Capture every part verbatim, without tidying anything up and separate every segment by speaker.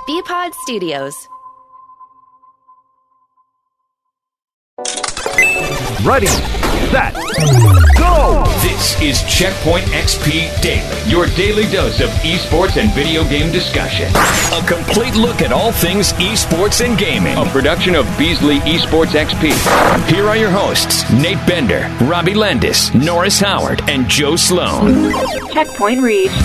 Speaker 1: B-Pod Studios.
Speaker 2: Ready, set, go!
Speaker 3: This is Checkpoint X P Daily, your daily dose of esports and video game discussion. A complete look at all things esports and gaming. A production of Beasley Esports X P. Here are your hosts, Nate Bender, Robbie Landis, Norris Howard, and Joe Sloan.
Speaker 4: Checkpoint reached.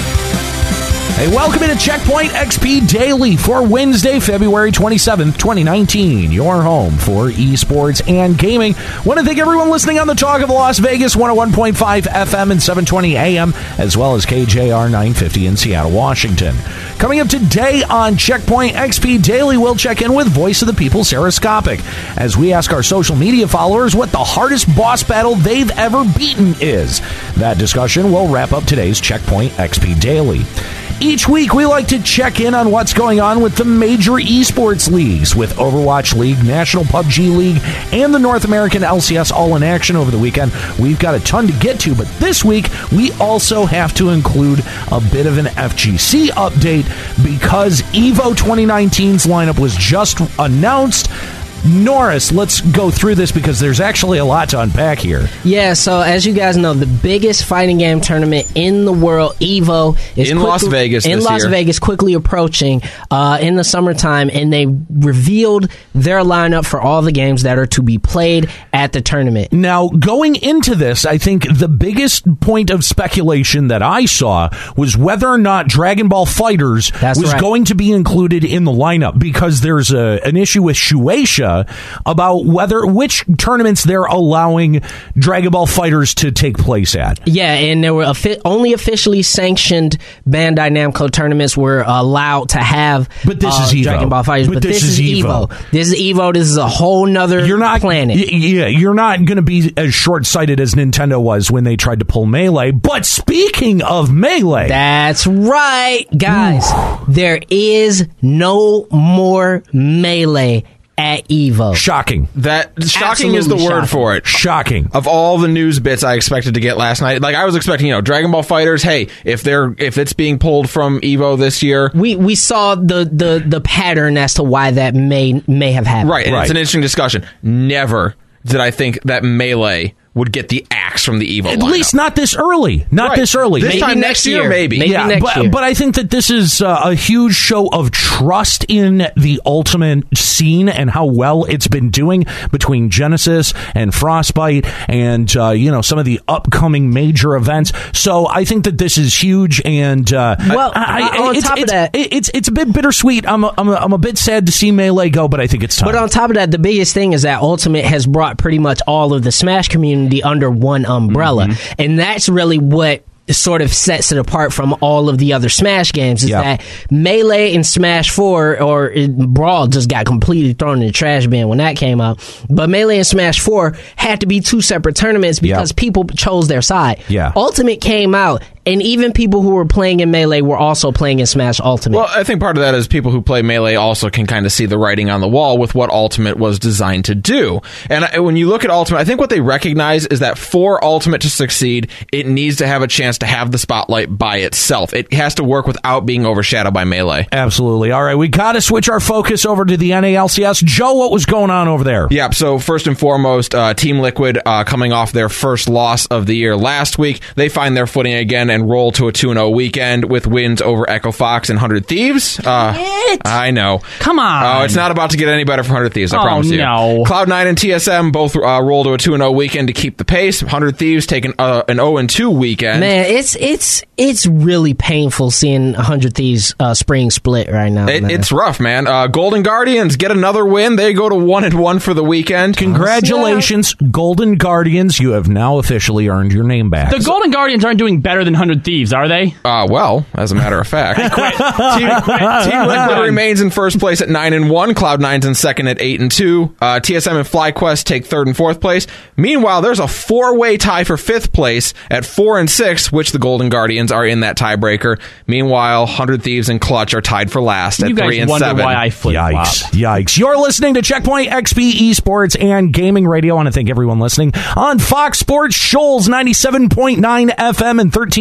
Speaker 5: Hey, welcome into Checkpoint X P Daily for Wednesday, February twenty-seventh, twenty nineteen. Your home for esports and gaming. Want to thank everyone listening on the Talk of Las Vegas, one oh one point five F M and seven twenty A M, as well as K J R nine fifty in Seattle, Washington. Coming up today on Checkpoint X P Daily, we'll check in with Voice of the People, Sarah Skopic, as we ask our social media followers what the hardest boss battle they've ever beaten is. That discussion will wrap up today's Checkpoint X P Daily. Each week, we like to check in on what's going on with the major esports leagues, with Overwatch League, National P U B G League, and the North American L C S all in action over the weekend. We've got a ton to get to, but this week, we also have to include a bit of an F G C update because EVO twenty nineteen's lineup was just announced. Norris, let's go through this because there's actually a lot to unpack here.
Speaker 6: Yeah, so as you guys know, the biggest fighting game tournament in the world, EVO, is
Speaker 7: in
Speaker 6: quickly,
Speaker 7: Las Vegas.
Speaker 6: In
Speaker 7: this
Speaker 6: Las
Speaker 7: year.
Speaker 6: Vegas, quickly approaching uh, in the summertime, and they revealed their lineup for all the games that are to be played at the tournament.
Speaker 5: Now, going into this, I think the biggest point of speculation that I saw was whether or not Dragon Ball FighterZ
Speaker 6: That's
Speaker 5: was
Speaker 6: right.
Speaker 5: going to be included in the lineup, because there's a, an issue with Shueisha about whether which tournaments they're allowing Dragon Ball FighterZ to take place at.
Speaker 6: Yeah, and there were offi- only officially sanctioned Bandai Namco tournaments were allowed to have
Speaker 5: But this
Speaker 6: uh,
Speaker 5: is EVO.
Speaker 6: Dragon Ball FighterZ.
Speaker 5: But
Speaker 6: But,
Speaker 5: this
Speaker 6: this,
Speaker 5: is
Speaker 6: is
Speaker 5: EVO.
Speaker 6: EVO. This is EVO. This is a whole nother
Speaker 5: You're not
Speaker 6: planet.
Speaker 5: y- yeah, you're not going to be as short-sighted as Nintendo was when they tried to pull Melee. But speaking of Melee,
Speaker 6: That's right, guys. There is no more Melee at EVO.
Speaker 5: shocking,
Speaker 7: That shocking is the
Speaker 6: Absolutely
Speaker 7: word
Speaker 6: shocking.
Speaker 7: for it.
Speaker 5: shocking.
Speaker 7: Of all the news bits I expected to get last night, like I was expecting, you know, Dragon Ball FighterZ. Hey, if they're if it's being pulled from EVO this year,
Speaker 6: We we saw the, the, the pattern as to why that may may have happened.
Speaker 7: right? And
Speaker 5: Right.
Speaker 7: it's an interesting discussion. Never did I think that Melee would get the axe from the EVO.
Speaker 5: At
Speaker 7: lineup.
Speaker 5: least not this early. Not
Speaker 7: Right.
Speaker 5: this early.
Speaker 7: This
Speaker 6: Maybe
Speaker 7: time
Speaker 6: next
Speaker 7: next year,
Speaker 6: year.
Speaker 7: maybe.
Speaker 6: Maybe
Speaker 5: yeah,
Speaker 6: next
Speaker 5: but,
Speaker 6: year.
Speaker 5: but I think that this is uh, a huge show of trust in the Ultimate scene and how well it's been doing between Genesis and Frostbite and uh, you know, some of the upcoming major events. So I think that this is huge. And uh,
Speaker 6: Well,
Speaker 5: I, I,
Speaker 6: on
Speaker 5: it's,
Speaker 6: top of
Speaker 5: it's,
Speaker 6: that-
Speaker 5: it- it's it's a bit bittersweet. I'm a, I'm a, I'm a bit sad to see Melee go, but I think it's time.
Speaker 6: But on top of that, the biggest thing is that Ultimate has brought pretty much all of the Smash community under one umbrella.
Speaker 5: Mm-hmm.
Speaker 6: And that's really what sort of sets it apart from all of the other Smash games, is
Speaker 5: Yeah.
Speaker 6: that Melee and Smash four, or uh, Brawl just got completely thrown in the trash bin when that came out. But Melee and Smash four had to be two separate tournaments because
Speaker 5: Yeah.
Speaker 6: people chose their side.
Speaker 5: Yeah.
Speaker 6: Ultimate came out, and even people who were playing in Melee were also playing in Smash Ultimate.
Speaker 7: Well, I think part of that is people who play Melee also can kind of see the writing on the wall with what Ultimate was designed to do. And I- when you look at Ultimate, I think what they recognize is that for Ultimate to succeed, it needs to have a chance to have the spotlight by itself. It has to work without being overshadowed by Melee.
Speaker 5: Absolutely. All right, we got to switch our focus over to the N A L C S. Joe, what was going on over there?
Speaker 7: Yeah, so first and foremost, uh, Team Liquid, uh, coming off their first loss of the year last week, they find their footing again and roll to a two and oh weekend with wins over Echo Fox and one hundred Thieves. Uh, I know.
Speaker 8: Come on.
Speaker 7: Oh, it's not about to get any better for one hundred Thieves, I
Speaker 8: Oh,
Speaker 7: promise you.
Speaker 8: no.
Speaker 7: Cloud nine and T S M both uh, roll to a two and oh weekend to keep the pace. one hundred Thieves taking uh, an oh and two weekend.
Speaker 6: Man, it's it's it's really painful seeing one hundred Thieves uh, spring split right now.
Speaker 7: It,
Speaker 6: man.
Speaker 7: it's rough, man. Uh, Golden Guardians get another win. They go to one and one for the weekend.
Speaker 5: Congratulations, Golden Guardians. You have now officially earned your name back.
Speaker 8: The Golden Guardians aren't doing better than one hundred Thieves, are they?
Speaker 7: Uh, well, as a matter of fact, Team, Team Liquid remains in first place at nine and one. Cloud nine's in second at eight and two. Uh, T S M and FlyQuest take third and fourth place. Meanwhile, there's a four-way tie for fifth place at four and six, which the Golden Guardians are in that tiebreaker. Meanwhile, one hundred Thieves and Clutch are tied for last at
Speaker 8: You guys
Speaker 7: three and
Speaker 8: wonder
Speaker 7: seven.
Speaker 8: why I flip flop.
Speaker 5: Yikes. Yikes. You're listening to Checkpoint X P Esports and Gaming Radio. I want to thank everyone listening on Fox Sports Shoals ninety-seven point nine F M and thirteen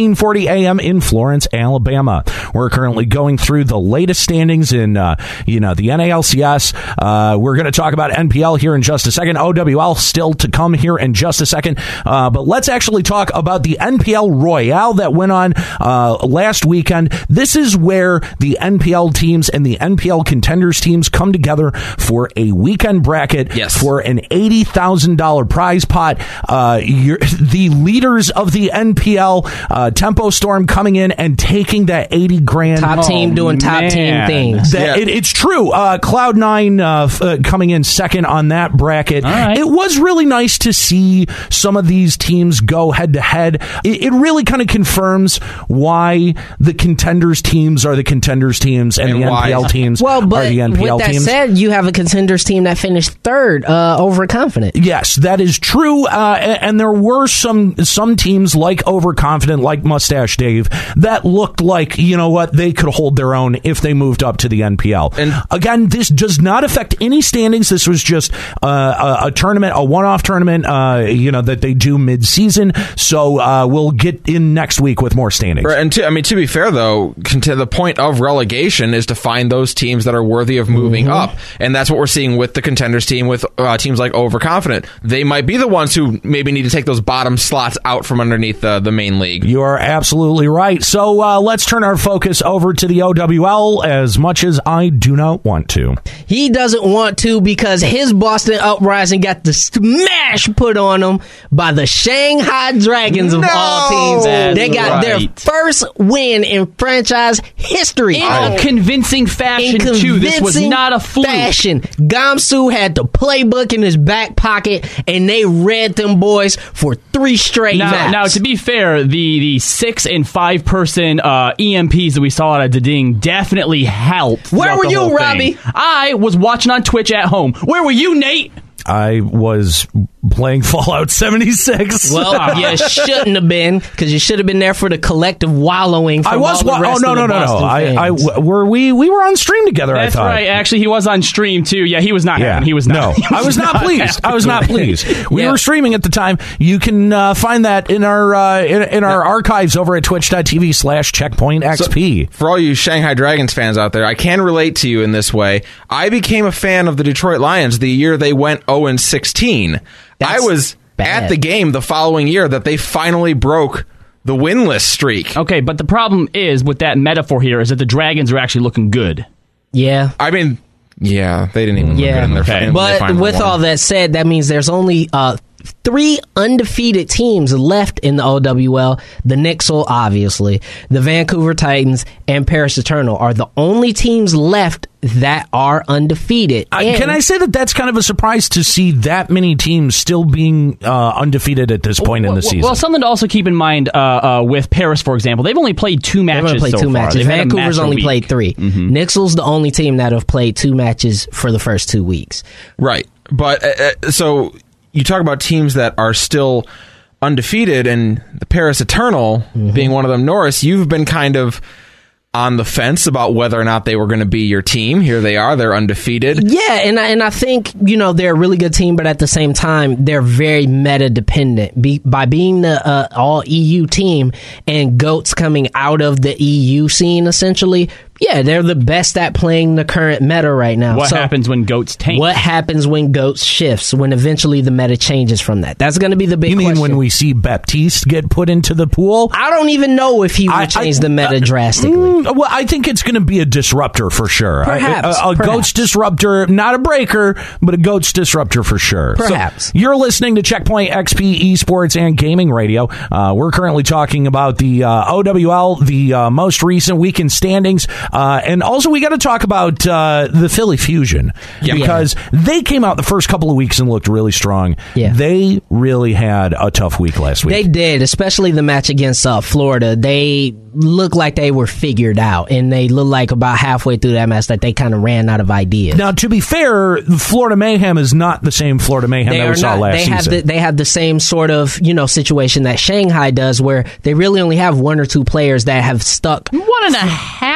Speaker 5: thirteen forty a.m. in Florence, Alabama. We're currently going through the latest standings in, uh, you know, the N A L C S. Uh, we're going to talk about N P L here in just a second. O W L still to come here in just a second. Uh, but let's actually talk about the N P L Royale that went on uh, last weekend. This is where the N P L teams and the N P L contenders teams come together for a weekend bracket
Speaker 7: yes.
Speaker 5: for an eighty thousand dollars prize pot. Uh, you're, the leaders of the N P L, uh, Tempo Storm, coming in and taking that eighty grand.
Speaker 6: Top team
Speaker 8: oh,
Speaker 6: doing top
Speaker 8: man.
Speaker 6: team things.
Speaker 5: That,
Speaker 7: yeah.
Speaker 5: it, it's true. Uh, Cloud nine uh, f- uh, coming in second on that bracket.
Speaker 8: All right.
Speaker 5: It was really nice to see some of these teams go head to head. It, it really kind of confirms why the contenders teams are the contenders teams and,
Speaker 7: And
Speaker 5: the
Speaker 7: why-
Speaker 5: N P L teams
Speaker 6: Well,
Speaker 5: are
Speaker 6: but
Speaker 5: the N P L
Speaker 6: with that
Speaker 5: teams.
Speaker 6: said, you have a contenders team that finished third, uh, overconfident.
Speaker 5: Yes, that is true, uh, and, and there were some some teams like Overconfident, like Mustache Dave, that looked like, you know what, they could hold their own if they moved up to the N P L.
Speaker 7: And
Speaker 5: again, this does not affect any standings. This was just uh, a, a tournament, a one-off tournament, uh, you know, that they do mid-season. So uh, we'll get in next week with more standings.
Speaker 7: Right, and to, I mean, to be fair, though, to the point of relegation is to find those teams that are worthy of moving
Speaker 5: Mm-hmm.
Speaker 7: up, and that's what we're seeing with the contenders team, with uh, teams like Overconfident. They might be the ones who maybe need to take those bottom slots out from underneath the, the main league.
Speaker 5: You are absolutely right. So uh, let's turn our focus over to the O W L, as much as I do not want to.
Speaker 6: He doesn't want to because his Boston Uprising got the smash put on him by the Shanghai Dragons of
Speaker 7: No!
Speaker 6: all teams. They got their
Speaker 8: Right.
Speaker 6: first win in franchise history.
Speaker 8: In a convincing fashion,
Speaker 6: In
Speaker 8: too. This was
Speaker 6: convincing
Speaker 8: not a fluke.
Speaker 6: fashion. Gamsu had the playbook in his back pocket, and they read them boys for three straight
Speaker 8: Now,
Speaker 6: maps.
Speaker 8: now, to be fair, the, the six and five person uh, E M Ps that we saw out of Deding definitely helped.
Speaker 6: Where
Speaker 8: throughout
Speaker 6: were
Speaker 8: the
Speaker 6: you,
Speaker 8: whole
Speaker 6: Robbie?
Speaker 8: thing. I was watching on Twitch at home. Where were you, Nate?
Speaker 5: I was playing Fallout seventy-six.
Speaker 6: Well, you shouldn't have been, because you should have been there for the collective wallowing. From
Speaker 5: I was.
Speaker 6: all the
Speaker 5: Wa-
Speaker 6: rest
Speaker 5: oh no
Speaker 6: of the
Speaker 5: no no no!
Speaker 6: Boston
Speaker 5: I, I
Speaker 6: fans.
Speaker 5: w- were we we were on stream together.
Speaker 8: That's
Speaker 5: I thought.
Speaker 8: right. Actually, he was on stream, too. Yeah, he was not
Speaker 5: Yeah,
Speaker 8: happy. He was not.
Speaker 5: No,
Speaker 8: he
Speaker 5: I was not pleased. I was not pleased. We
Speaker 6: Yeah.
Speaker 5: were streaming at the time. You can uh, find that in our uh, in, in our archives over at twitch.tv slash checkpoint XP.
Speaker 7: For all you Shanghai Dragons fans out there, I can relate to you in this way. I became a fan of the Detroit Lions the year they went oh and sixteen.
Speaker 6: That's
Speaker 7: I was
Speaker 6: bad.
Speaker 7: at the game the following year that they finally broke the winless streak.
Speaker 8: Okay, but the problem is with that metaphor here is that the Dragons are actually looking good.
Speaker 6: Yeah.
Speaker 7: I mean, yeah, they didn't even look
Speaker 6: Yeah.
Speaker 7: good in their
Speaker 8: Okay.
Speaker 7: fin- they
Speaker 6: But
Speaker 7: finally
Speaker 6: with
Speaker 7: won.
Speaker 6: all that said, that means there's only uh, three undefeated teams left in the O W L. The Nixel, obviously, the Vancouver Titans, and Paris Eternal are the only teams left that are undefeated.
Speaker 5: Uh,
Speaker 6: And-
Speaker 5: can I say that that's kind of a surprise to see that many teams still being uh, undefeated at this point in the
Speaker 8: well,
Speaker 5: season?
Speaker 8: Well, something to also keep in mind uh, uh, with Paris, for example, they've only played two
Speaker 6: They've
Speaker 8: matches.
Speaker 6: only played
Speaker 8: so
Speaker 6: two
Speaker 8: far.
Speaker 6: matches.
Speaker 8: They've had a
Speaker 6: Vancouver's
Speaker 8: match a
Speaker 6: only
Speaker 8: week.
Speaker 6: played three.
Speaker 8: Mm-hmm.
Speaker 6: Nixel's the only team that have played two matches for the first two weeks.
Speaker 7: Right. But uh, uh, so you talk about teams that are still undefeated, and the Paris Eternal
Speaker 6: Mm-hmm.
Speaker 7: being one of them. Norris, you've been kind of on the fence about whether or not they were going to be your team. Here they are. They're undefeated.
Speaker 6: Yeah, and I, and I think, you know, they're a really good team, but at the same time, they're very meta dependent. Be, by being the uh, all E U team and GOATs coming out of the E U scene, essentially, yeah, they're the best at playing the current meta right now.
Speaker 8: What
Speaker 6: So
Speaker 8: happens when goats tank?
Speaker 6: What happens when GOATs shifts, when eventually the meta changes from that? That's going to be the big
Speaker 5: you mean
Speaker 6: question.
Speaker 5: when we see Baptiste get put into the pool?
Speaker 6: I don't even know if he would
Speaker 5: I-
Speaker 6: change
Speaker 5: I-
Speaker 6: the meta drastically.
Speaker 5: Mm, well, I think it's going to be a disruptor for sure.
Speaker 6: Perhaps,
Speaker 5: A, a, a
Speaker 6: perhaps.
Speaker 5: GOATS disruptor, not a breaker, but a GOATS disruptor for sure. So
Speaker 6: Perhaps.
Speaker 5: you're listening to Checkpoint X P Esports and Gaming Radio. Uh, we're currently talking about the uh, O W L, the uh, most recent weekend standings, uh, and also we got to talk about uh, the Philly Fusion
Speaker 7: Yeah.
Speaker 5: because they came out the first couple of weeks and looked really strong.
Speaker 6: Yeah.
Speaker 5: They really had a tough week last week.
Speaker 6: They did, especially the match against uh, Florida. They looked like they were figured out, and they looked like about halfway through that match that they kind of ran out of ideas.
Speaker 5: Now, to be fair, the Florida Mayhem is not the same Florida Mayhem
Speaker 6: They
Speaker 5: that we
Speaker 6: are
Speaker 5: saw
Speaker 6: not.
Speaker 5: last
Speaker 6: They have
Speaker 5: season.
Speaker 6: the, they have the same sort of, you know, situation that Shanghai does, where they really only have one or two players that have stuck.
Speaker 8: One and a half.
Speaker 6: Yeah,
Speaker 8: they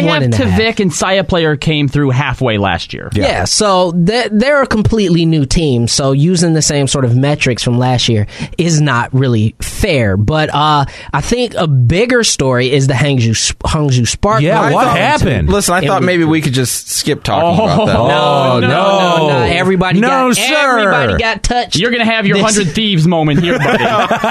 Speaker 8: they
Speaker 6: one
Speaker 8: have
Speaker 6: and a half.
Speaker 8: Tavik and Saya Player came through halfway last year.
Speaker 6: Yeah, yeah so they're, they're a completely new team. So using the same sort of metrics from last year is not really fair. But uh, I think a bigger story is the Hangzhou Hangzhou Spark.
Speaker 5: Yeah,
Speaker 7: I
Speaker 5: what
Speaker 7: thought-
Speaker 5: happened?
Speaker 7: Listen, I thought maybe we could just skip talking
Speaker 8: Oh,
Speaker 7: about that.
Speaker 8: no.
Speaker 6: No, no, no, no. Everybody
Speaker 5: No,
Speaker 6: got
Speaker 5: sir.
Speaker 6: everybody got touched.
Speaker 8: You're going to have your
Speaker 6: This-
Speaker 8: hundred Thieves moment here, buddy.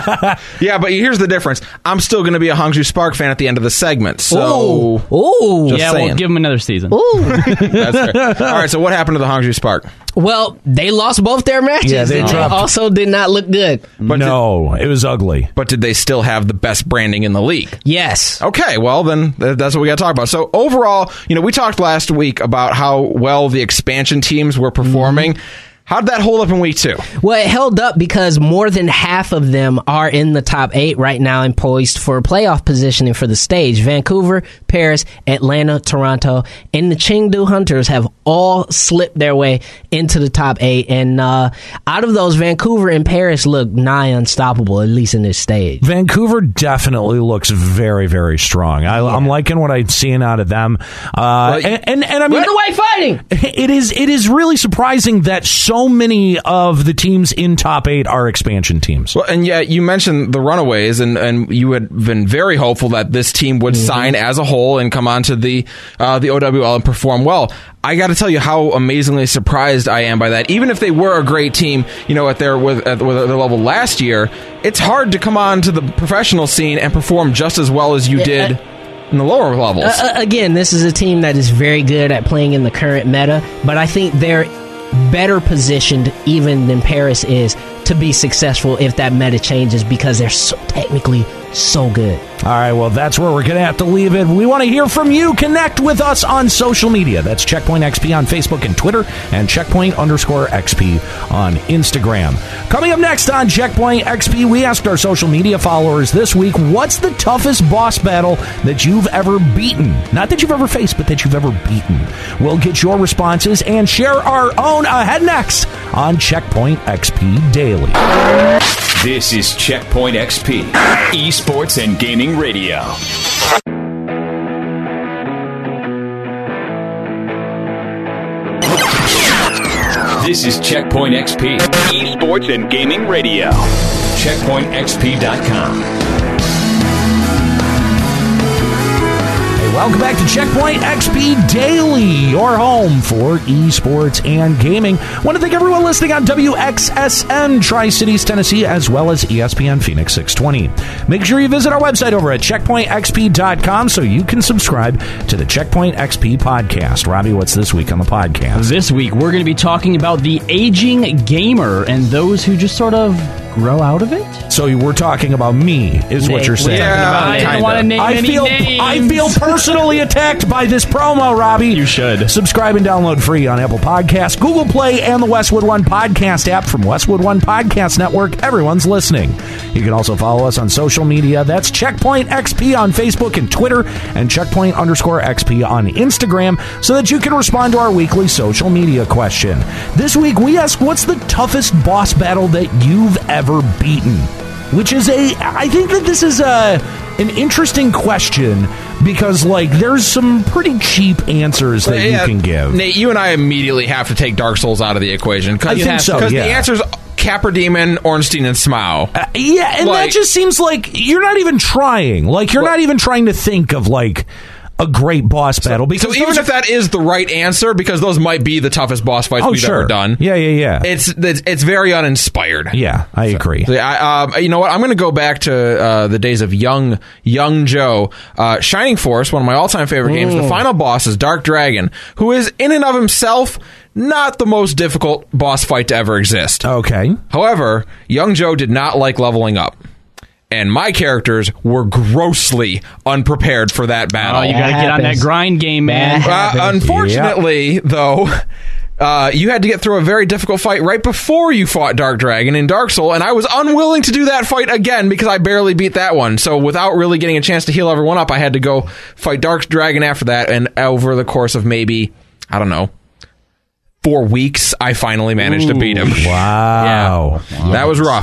Speaker 7: Yeah, but here's the difference. I'm still going to be a Hangzhou Spark fan at the end of the segment. So,
Speaker 6: Ooh, ooh.
Speaker 7: Just
Speaker 8: yeah,
Speaker 7: saying.
Speaker 8: we'll give them another season.
Speaker 6: Ooh.
Speaker 7: that's fair. All right, so what happened to the Hangzhou Spark?
Speaker 6: Well, they lost both their matches.
Speaker 5: Yeah, they
Speaker 6: and
Speaker 5: dropped-
Speaker 6: also did not look good.
Speaker 7: But
Speaker 5: no, it was ugly.
Speaker 7: But did they still have the best branding in the league?
Speaker 6: Yes.
Speaker 7: Okay, well, then th- that's what we got to talk about. So, overall, you know, we talked last week about how well the expansion teams were performing. How'd that hold up in week two?
Speaker 6: Well, it held up because more than half of them are in the top eight right now and poised for playoff positioning for the stage. Vancouver, Paris, Atlanta, Toronto, and the Chengdu Hunters have all slipped their way into the top eight. And uh, out of those, Vancouver and Paris look nigh unstoppable, at least in this stage.
Speaker 5: Vancouver definitely looks very, very strong. I, I'm liking what I'm seeing out of them. Uh,
Speaker 7: Well,
Speaker 5: and, and, and I mean,
Speaker 6: Run away fighting!
Speaker 5: it is it is really surprising that so many of the teams in top eight are expansion teams.
Speaker 7: Well, and yeah, you mentioned the Runaways, and, and you had been very hopeful that this team would
Speaker 6: Mm-hmm.
Speaker 7: sign as a whole and come onto the uh, the O W L and perform well. I got to tell you how amazingly surprised I am by that. Even if they were a great team, you know, at their with at their level last year, it's hard to come on to the professional scene and perform just as well as you did in the lower levels.
Speaker 6: Uh, again, this is a team that is very good at playing in the current meta, but I think they're better positioned even than Paris is to be successful if that meta changes because they're so technically so good.
Speaker 5: All right, well, that's where we're going to have to leave it. We want to hear from you. Connect with us on social media. That's Checkpoint X P on Facebook and Twitter, and Checkpoint underscore X P on Instagram. Coming up next on Checkpoint X P, we asked our social media followers this week, what's the toughest boss battle that you've ever beaten? Not that you've ever faced, but that you've ever beaten. We'll get your responses and share our own ahead next on Checkpoint X P Daily.
Speaker 3: This is Checkpoint X P, Esports and Gaming Radio. This is Checkpoint X P, Esports and Gaming Radio. checkpoint x p dot com.
Speaker 5: Welcome back to Checkpoint X P Daily, your home for esports and gaming. Want to thank everyone listening on W X S N, Tri-Cities, Tennessee, as well as E S P N Phoenix six twenty. Make sure you visit our website over at checkpoint x p dot com so you can subscribe to the Checkpoint X P podcast. Robbie, what's this week on the podcast?
Speaker 8: This week, we're going to be talking about the aging gamer and those who just sort of grow out of it.
Speaker 5: So we're talking about me, is what you're saying.
Speaker 7: Yeah,
Speaker 8: I don't
Speaker 7: kinda.
Speaker 8: want to name
Speaker 5: I
Speaker 8: any
Speaker 5: feel
Speaker 8: names.
Speaker 5: I feel personally attacked by this promo, Robbie.
Speaker 8: You should.
Speaker 5: Subscribe and download free on Apple Podcasts, Google Play, and the Westwood One Podcast app from Westwood One Podcast Network. Everyone's listening. You can also follow us on social media. That's Checkpoint X P on Facebook and Twitter, and Checkpoint underscore X P on Instagram, so that you can respond to our weekly social media question. This week, we ask, what's the toughest boss battle that you've ever beaten? Which is a, I think that this is a an interesting question because, like, there's some pretty cheap answers that
Speaker 7: Yeah,
Speaker 5: you can give.
Speaker 7: Nate, you and I immediately have to take Dark Souls out of the equation.
Speaker 5: I think so,
Speaker 7: Because
Speaker 5: yeah.
Speaker 7: the answer's Capra Demon, Ornstein, and Smau.
Speaker 5: Uh, yeah, and
Speaker 7: Like-
Speaker 5: that just seems like you're not even trying. Like, you're
Speaker 7: Well-
Speaker 5: not even trying to think of, like, a great boss battle. Because
Speaker 7: So even
Speaker 5: those
Speaker 7: if
Speaker 5: are-
Speaker 7: that is the right answer, because those might be the toughest boss fights
Speaker 5: oh,
Speaker 7: we've
Speaker 5: sure.
Speaker 7: ever done,
Speaker 5: Yeah, yeah, yeah.
Speaker 7: it's it's, it's very uninspired.
Speaker 5: yeah, I agree.
Speaker 7: So, I, um, you know what? I'm going to go back to uh, the days of young young Joe. Uh, Shining Force, one of my all-time favorite games. The final boss is Dark Dragon, who is in and of himself not the most difficult boss fight to ever exist.
Speaker 5: Okay.
Speaker 7: However, young Joe did not like leveling up. And my characters were grossly unprepared for that battle.
Speaker 8: Oh, you got to get on that
Speaker 6: happens.
Speaker 8: grind game, man.
Speaker 6: That
Speaker 7: Uh, unfortunately, though, uh, you had to get through a very difficult fight right before you fought Dark Dragon in Dark Soul, and I was unwilling to do that fight again because I barely beat that one. So without really getting a chance to heal everyone up, I had to go fight Dark Dragon after that, and over the course of maybe, I don't know, four weeks, I finally managed to beat him.
Speaker 5: Wow.
Speaker 7: That was rough.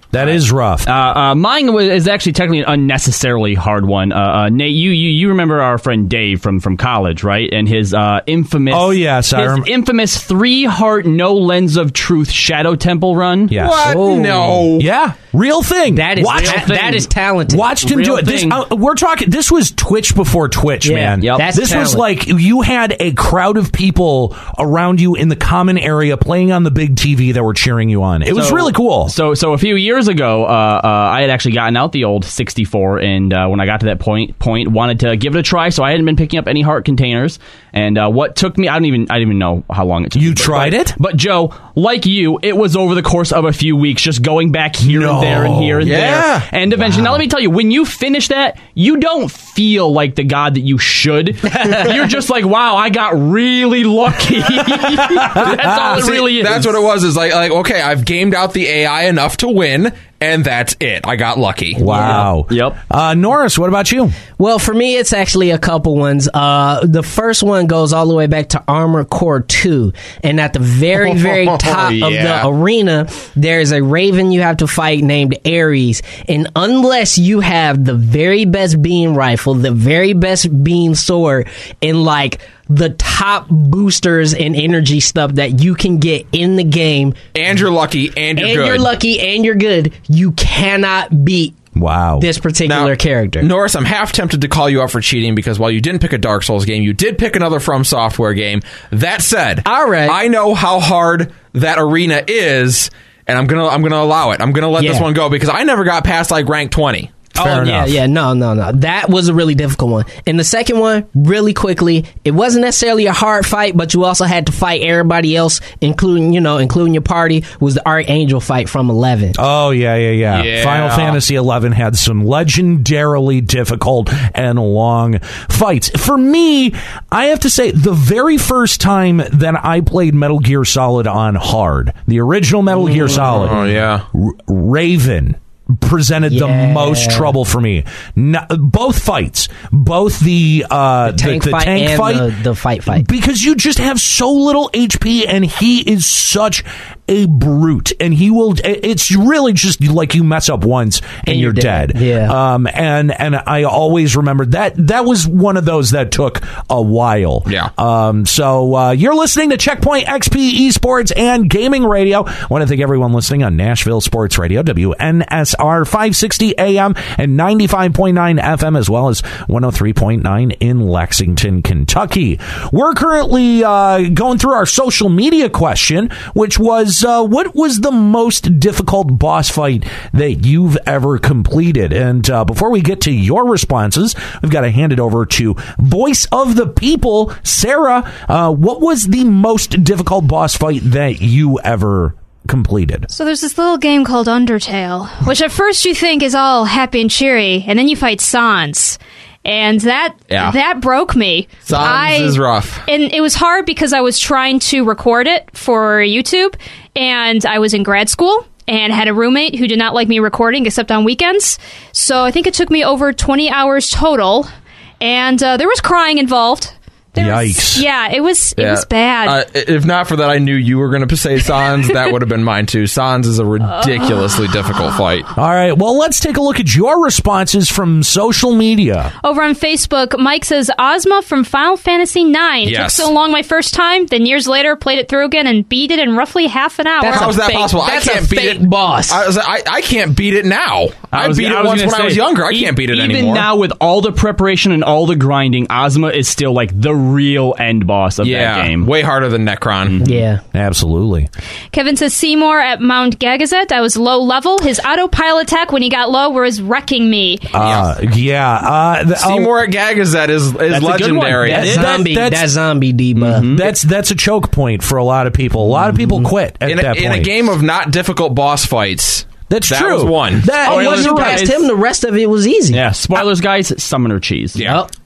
Speaker 5: That is rough.
Speaker 8: Uh, uh, mine was, is actually technically an unnecessarily hard one. Uh, uh, Nate, you, you you remember our friend Dave from, from college, right? And his uh, infamous
Speaker 5: Oh, yes, I
Speaker 8: his
Speaker 5: rem-
Speaker 8: infamous three heart no lens of truth Shadow Temple run.
Speaker 5: Yes.
Speaker 7: What?
Speaker 6: Oh.
Speaker 7: No.
Speaker 5: Yeah, real thing.
Speaker 6: That is
Speaker 5: Watch,
Speaker 6: that,
Speaker 8: thing.
Speaker 6: that is talented.
Speaker 5: Watched him
Speaker 8: Real
Speaker 5: do it. This,
Speaker 8: thing.
Speaker 5: uh, we're talking. This was Twitch before Twitch,
Speaker 6: Yeah,
Speaker 5: man.
Speaker 8: Yep.
Speaker 6: that's
Speaker 5: This was
Speaker 6: talent.
Speaker 5: like you had a crowd of people around you in the common area playing on the big T V that were cheering you on. It was
Speaker 8: So-
Speaker 5: really cool.
Speaker 8: So, so a few years ago, uh, uh, I had actually gotten out the old sixty-four, and uh, when I got to that point, point, wanted to give it a try. So I hadn't been picking up any heart containers. And uh, what took me, I don't even, I didn't even know how long it took.
Speaker 5: You
Speaker 8: me, but-
Speaker 5: tried
Speaker 8: but,
Speaker 5: it?
Speaker 8: But Joe, like you, it was over the course of a few weeks, just going back here
Speaker 5: No.
Speaker 8: and there and here and
Speaker 7: Yeah.
Speaker 8: there, and eventually. Now, let me tell you, when you finish that, you don't feel like the god that you should. You're just like, wow, I got really lucky. That's all it
Speaker 7: See,
Speaker 8: really is.
Speaker 7: That's what it was. Is like, like, okay, I've gamed out the A I enough to win, and that's it. I got lucky.
Speaker 5: Wow.
Speaker 8: Yep.
Speaker 5: Uh, Norris, what about you?
Speaker 6: Well, for me, it's actually a couple ones. Uh, the first one goes all the way back to Armored Core two. And at the very, very top
Speaker 7: Yeah.
Speaker 6: of the arena, there's a raven you have to fight named Ares. And unless you have the very best beam rifle, the very best beam sword, and like the top boosters and energy stuff that you can get in the game,
Speaker 7: And you're lucky, and you're
Speaker 6: and
Speaker 7: good.
Speaker 6: you're lucky and you're good, you cannot beat
Speaker 5: Wow.
Speaker 6: this particular
Speaker 7: Now,
Speaker 6: character.
Speaker 7: Norris, I'm half tempted to call you out for cheating because while you didn't pick a Dark Souls game, you did pick another From Software game. That said,
Speaker 6: All right.
Speaker 7: I know how hard that arena is, and I'm gonna I'm gonna allow it. I'm gonna let this
Speaker 6: Yeah.
Speaker 7: one go because I never got past like rank twenty.
Speaker 5: Fair
Speaker 6: oh, yeah,
Speaker 5: enough.
Speaker 6: yeah. No, no, no. That was a really difficult one. And the second one, really quickly, it wasn't necessarily a hard fight, but you also had to fight everybody else, including, you know, including your party, was the Archangel fight from eleven.
Speaker 5: Oh, yeah, yeah, yeah,
Speaker 7: Yeah.
Speaker 5: Final Fantasy eleven had some legendarily difficult and long fights. For me, I have to say, the very first time that I played Metal Gear Solid on hard, the original Metal Gear Solid,
Speaker 7: Oh yeah.
Speaker 5: R- Raven presented the
Speaker 6: Yeah.
Speaker 5: most trouble for me. No, both fights, both the uh, the,
Speaker 6: Tank
Speaker 5: the
Speaker 6: fight
Speaker 5: tank
Speaker 6: and
Speaker 5: fight,
Speaker 6: the, the fight fight.
Speaker 5: because you just have so little H P, and he is such a brute, and he will. It's really just like you mess up once and,
Speaker 6: And
Speaker 5: you're,
Speaker 6: you're
Speaker 5: dead.
Speaker 6: dead. Yeah.
Speaker 5: Um. And and I always remember that that was one of those that took a while.
Speaker 7: Yeah.
Speaker 5: Um. So uh, you're listening to Checkpoint X P Esports and Gaming Radio. I want to thank everyone listening on Nashville Sports Radio, W N S R five sixty A M and ninety-five point nine F M, as well as one oh three point nine in Lexington, Kentucky. We're currently uh, going through our social media question, which was, uh, what was the most difficult boss fight that you've ever completed? And uh, before we get to your responses, we've got to hand it over to Voice of the People, Sarah. Uh, what was the most difficult boss fight that you ever completed?
Speaker 1: So there's this little game called Undertale, which at first you think is all happy and cheery, and then you fight Sans. And that
Speaker 7: Yeah.
Speaker 1: that broke me.
Speaker 7: Sans
Speaker 1: I-
Speaker 7: is rough.
Speaker 1: And it was hard because I was trying to record it for YouTube, and I was in grad school and had a roommate who did not like me recording except on weekends. So I think it took me over twenty hours total, and uh, there was crying involved. There was-
Speaker 5: Yikes.
Speaker 1: yeah, it was it
Speaker 7: Yeah.
Speaker 1: was bad.
Speaker 7: Uh, if not for that, I knew you were going to say Sans. That would have been mine too. Sans is a ridiculously difficult fight.
Speaker 5: All right, well, let's take a look at your responses from social media.
Speaker 1: Over on Facebook, Mike says Ozma from Final Fantasy nine.
Speaker 7: Yes.
Speaker 1: Took so long my first time, then years later played it through again and beat it in roughly half an hour.
Speaker 6: That's
Speaker 7: How
Speaker 6: a
Speaker 7: is that
Speaker 6: fake-
Speaker 7: possible? I
Speaker 6: that's
Speaker 7: can't
Speaker 6: a
Speaker 7: beat
Speaker 6: fake
Speaker 7: it.
Speaker 6: boss.
Speaker 7: I, was, I, I can't beat it now. I,
Speaker 8: was-
Speaker 7: beat it
Speaker 8: I was
Speaker 7: once
Speaker 8: gonna
Speaker 7: when I was
Speaker 8: say,
Speaker 7: younger. I
Speaker 8: e-
Speaker 7: can't beat it
Speaker 8: even
Speaker 7: anymore.
Speaker 8: Even now, with all the preparation and all the grinding, Ozma is still like the real end boss of
Speaker 7: yeah,
Speaker 8: that game.
Speaker 7: way harder than Necron.
Speaker 6: Yeah.
Speaker 5: Absolutely.
Speaker 1: Kevin says Seymour at Mount Gagazet. I was low level. His autopilot attack when he got low was wrecking me.
Speaker 5: Uh, yeah. Uh, the, oh,
Speaker 7: Seymour at Gagazet is, is
Speaker 8: That's a good one.
Speaker 7: legendary.
Speaker 8: That
Speaker 6: That
Speaker 8: is-
Speaker 6: zombie,
Speaker 5: that-
Speaker 6: that,
Speaker 5: that's-
Speaker 6: zombie debuff.
Speaker 5: that's that's a choke point for a lot of people. A lot of people quit at
Speaker 7: in, a,
Speaker 5: that
Speaker 7: in
Speaker 5: point.
Speaker 7: a game of not difficult boss fights.
Speaker 5: That's
Speaker 7: that
Speaker 5: true.
Speaker 7: was one.
Speaker 5: That
Speaker 6: Oh,
Speaker 5: was
Speaker 6: once you
Speaker 5: right.
Speaker 6: passed him, the rest of it was easy.
Speaker 8: Yeah, spoilers, guys. Summoner cheese.
Speaker 7: Yeah.
Speaker 6: Yep.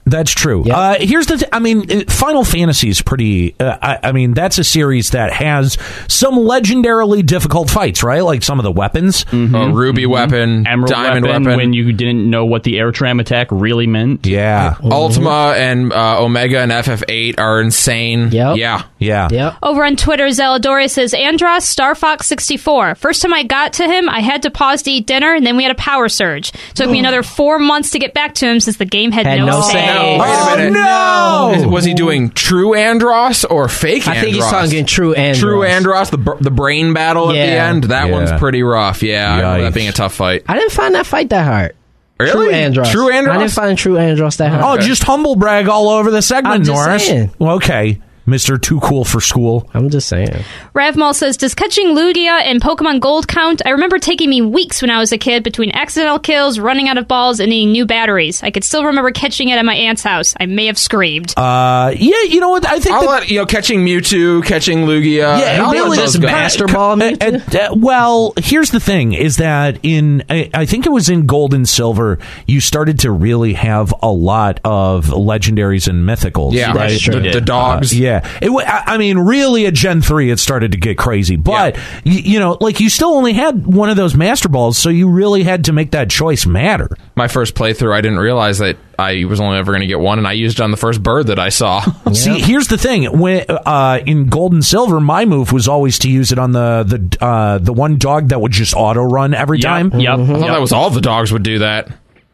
Speaker 5: That's true.
Speaker 6: Yep.
Speaker 5: Uh, here's the. Th- I mean, uh, Final Fantasy is pretty. Uh, I, I mean, that's a series that has some legendarily difficult fights, right? Like some of the weapons.
Speaker 7: Mm-hmm. A ruby mm-hmm. weapon,
Speaker 8: Emerald
Speaker 7: diamond
Speaker 8: weapon,
Speaker 7: weapon.
Speaker 8: when you didn't know what the air tram attack really meant.
Speaker 5: Yeah.
Speaker 7: Mm-hmm. Ultima and uh, Omega and F F eight are insane.
Speaker 6: Yep.
Speaker 7: Yeah.
Speaker 5: Yeah.
Speaker 6: Yep.
Speaker 1: Over on Twitter, Zeladora says, Andros, Star Fox sixty-four. First time I got to him, I had to pause to eat dinner, and then we had a power surge. Took me another four months to get back to him since the game had,
Speaker 6: Had
Speaker 1: no,
Speaker 6: no
Speaker 1: save.
Speaker 6: save.
Speaker 7: No, wait a minute.
Speaker 5: Oh, no!
Speaker 7: Is- was he doing true Andros or fake
Speaker 6: I
Speaker 7: Andros?
Speaker 6: think he's talking true Andros.
Speaker 7: True Andros, the br- the brain battle at
Speaker 6: Yeah.
Speaker 7: the end. That
Speaker 5: Yeah.
Speaker 7: one's pretty rough. Yeah, I remember
Speaker 5: Yikes.
Speaker 7: that being a tough fight.
Speaker 6: I didn't find that fight that hard.
Speaker 7: Really?
Speaker 6: True Andros.
Speaker 7: True Andros?
Speaker 6: I didn't find True Andros that hard.
Speaker 5: Oh, just humble brag all over the segment,
Speaker 6: I'm just
Speaker 5: Norris.
Speaker 6: saying.
Speaker 5: Well, okay, Mister Too Cool for School.
Speaker 6: I'm just saying.
Speaker 1: Ravmal says, does catching Lugia in Pokemon Gold count? I remember taking me weeks when I was a kid between accidental kills, running out of balls, and needing new batteries. I could still remember catching it at my aunt's house. I may have screamed.
Speaker 5: Uh, yeah, you know what? I think
Speaker 7: I'll
Speaker 5: that-
Speaker 7: let, you know, catching Mewtwo, catching Lugia.
Speaker 5: Yeah,
Speaker 7: I'll
Speaker 5: it really
Speaker 7: let those
Speaker 6: just
Speaker 7: go.
Speaker 6: Master Ball
Speaker 5: Uh,
Speaker 6: Mewtwo?
Speaker 5: uh, uh, well, here's the thing: is that in I, I think it was in Gold and Silver, you started to really have a lot of legendaries and mythicals.
Speaker 7: Yeah,
Speaker 5: right?
Speaker 6: That's true.
Speaker 7: The, the
Speaker 5: Uh,
Speaker 7: dogs.
Speaker 5: yeah, it, wa- I I mean, really, at Gen three, it started to get crazy. But
Speaker 7: Yeah.
Speaker 5: you, you know, like you still only had one of those Master Balls, so you really had to make that choice matter.
Speaker 7: My first playthrough, I didn't realize that I was only ever going to get one, and I used it on the first bird that I saw.
Speaker 5: See, here's the thing: when uh, in Gold and Silver, my move was always to use it on the the uh, the one dog that would just auto run every
Speaker 8: Yep,
Speaker 5: time.
Speaker 8: Yep.
Speaker 7: I thought
Speaker 8: yep.
Speaker 7: that was all the dogs would do that.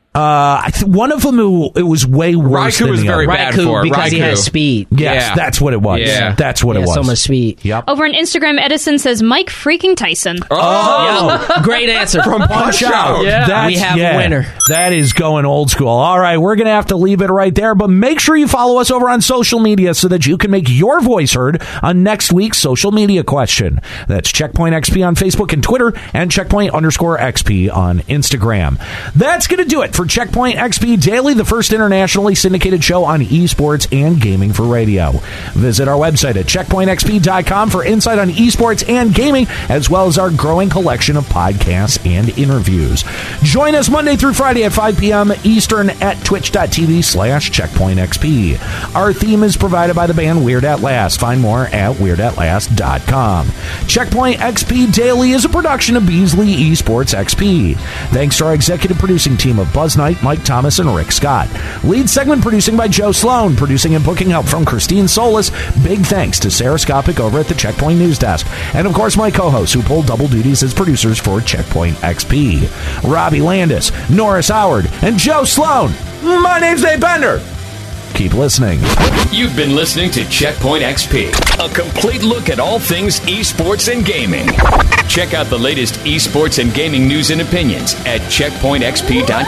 Speaker 5: Uh, I th- one of them, it, it was way worse
Speaker 7: Raikou
Speaker 5: than
Speaker 7: was
Speaker 5: the
Speaker 7: very
Speaker 5: other.
Speaker 7: bad
Speaker 6: Raikou,
Speaker 7: for it.
Speaker 6: because he
Speaker 7: Raikou.
Speaker 6: has speed.
Speaker 5: Yes,
Speaker 7: Yeah.
Speaker 5: that's what it was.
Speaker 7: Yeah.
Speaker 5: That's what
Speaker 6: He
Speaker 5: it
Speaker 6: has
Speaker 5: was.
Speaker 6: so much speed.
Speaker 5: Yep.
Speaker 1: Over on Instagram, Edison says, Mike freaking Tyson.
Speaker 7: Oh,
Speaker 6: Yep. Great answer.
Speaker 7: from Punch Out.
Speaker 8: Yeah.
Speaker 5: That's,
Speaker 6: We have a
Speaker 5: yeah,
Speaker 6: winner.
Speaker 5: That is going old school. All right, we're going to have to leave it right there, but make sure you follow us over on social media so that you can make your voice heard on next week's social media question. That's Checkpoint X P on Facebook and Twitter, and Checkpoint underscore X P on Instagram. That's going to do it for Checkpoint X P Daily, the first internationally syndicated show on esports and gaming for radio. Visit our website at checkpoint x p dot com for insight on esports and gaming, as well as our growing collection of podcasts and interviews. Join us Monday through Friday at five p.m. Eastern at twitch.tv slash checkpointxp. Our theme is provided by the band Weird At Last. Find more at weird at last dot com. Checkpoint X P Daily is a production of Beasley Esports X P. Thanks to our executive producing team of Buzz Knight, Mike Thomas, and Rick Scott. Lead segment producing by Joe Sloan. Producing and booking help from Christine Solis. Big thanks to Sarah Skopic over at the Checkpoint News Desk. And of course, my co-hosts who pull double duties as producers for Checkpoint X P. Robbie Landis, Norris Howard, and Joe Sloan. My name's Dave Bender. Keep listening.
Speaker 3: You've been listening to Checkpoint X P, a complete look at all things esports and gaming. Check out the latest esports and gaming news and opinions at checkpoint x p dot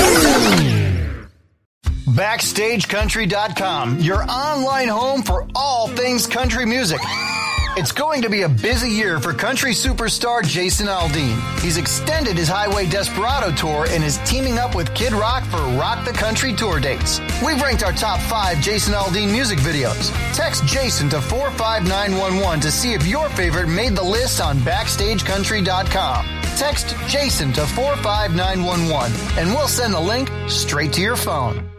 Speaker 3: com.
Speaker 4: Backstage Country dot com, your online home for all things country music. It's going to be a busy year for country superstar Jason Aldean. He's extended his Highway Desperado tour and is teaming up with Kid Rock for Rock the Country tour dates. We've ranked our top five Jason Aldean music videos. Text Jason to four five nine one one to see if your favorite made the list on Backstage Country dot com. Text Jason to four five nine one one and we'll send the link straight to your phone.